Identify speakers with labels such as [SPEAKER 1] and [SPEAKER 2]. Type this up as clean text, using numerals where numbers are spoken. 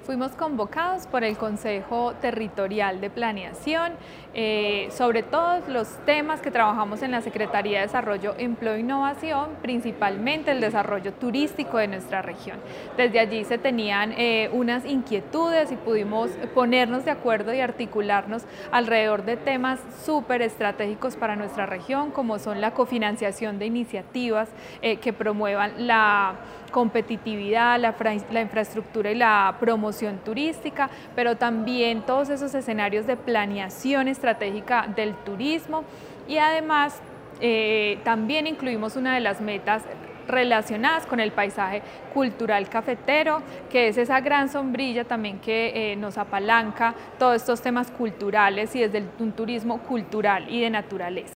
[SPEAKER 1] Fuimos convocados por el Consejo Territorial de Planeación sobre todos los temas que trabajamos en la Secretaría de Desarrollo, Empleo e Innovación, principalmente el desarrollo turístico de nuestra región. Desde allí se tenían unas inquietudes y pudimos ponernos de acuerdo y articularnos alrededor de temas súper estratégicos para nuestra región, como son la cofinanciación de iniciativas que promuevan la competitividad, la infraestructura y la promoción turística, pero también todos esos escenarios de planeación estratégica del turismo y además también incluimos una de las metas relacionadas con el paisaje cultural cafetero, que es esa gran sombrilla también que nos apalanca todos estos temas culturales y desde un turismo cultural y de naturaleza.